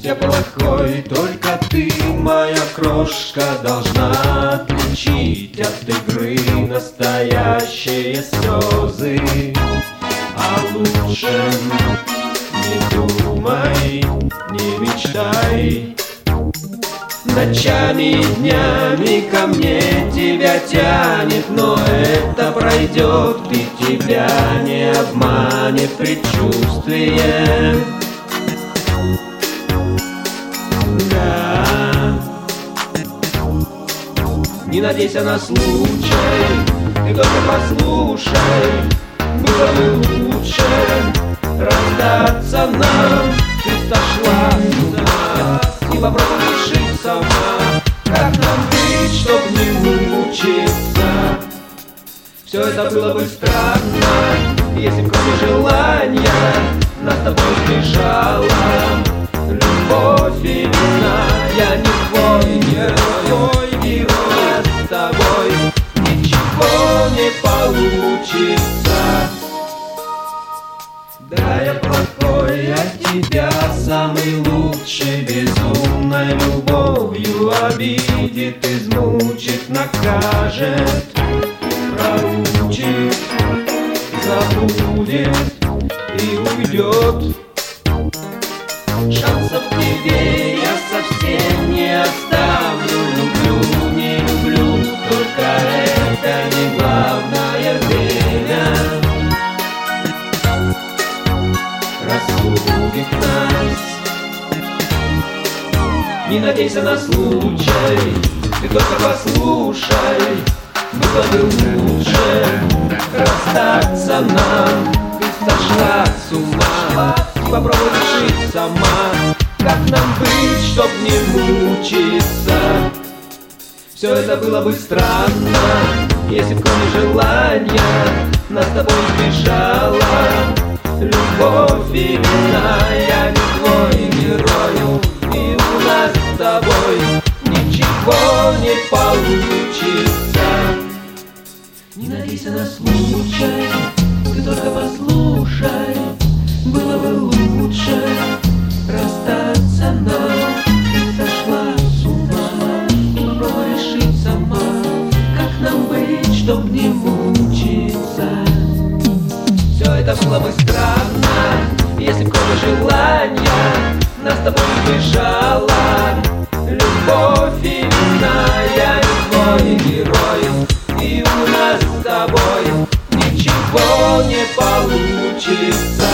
Будь я плохой, только ты, моя крошка, должна отличить от игры настоящие слезы. А лучше не думай, не мечтай. Ночами и днями ко мне тебя тянет, но это пройдет, и тебя не обманет предчувствие. Да, не надейся на случай, ты только послушай. Было бы лучше расстаться нам. Ты сошла с ума и попробуй решить сама, как нам быть, чтоб не мучиться. Все это было бы странно, если б кроме желания нас с тобой сбежала любовь и весна. Я не твой герой, и у нас с тобой ничего не получится. Да, я плохой, а тебя самый лучший, безумной любовью обидит, измучит, накажет, проучит, забудет и уйдет. Шансов к тебе я совсем не оставлю. Люблю, не люблю, только это не главное время. Рассудит нас. Не надейся на случай, ты только послушай. Было бы лучше расстаться нам. Ты сошла с ума, попробуй решить сама, как нам быть, чтоб не мучиться. Все это было бы странно, если б кроме желания нас с тобой сбежала любовь и весна. Я не твой герой, и у нас с тобой ничего не получится. Не надейся на случай, ты только послушай. Было бы лучше расстаться нам. Ты сошла с ума, попробуй решить сама, как нам быть, чтоб не мучиться. Все это было бы странно, если б кроме желания нас с тобой сбежала любовь и весна. Я не твой герой, и у нас с тобой ничего не получится.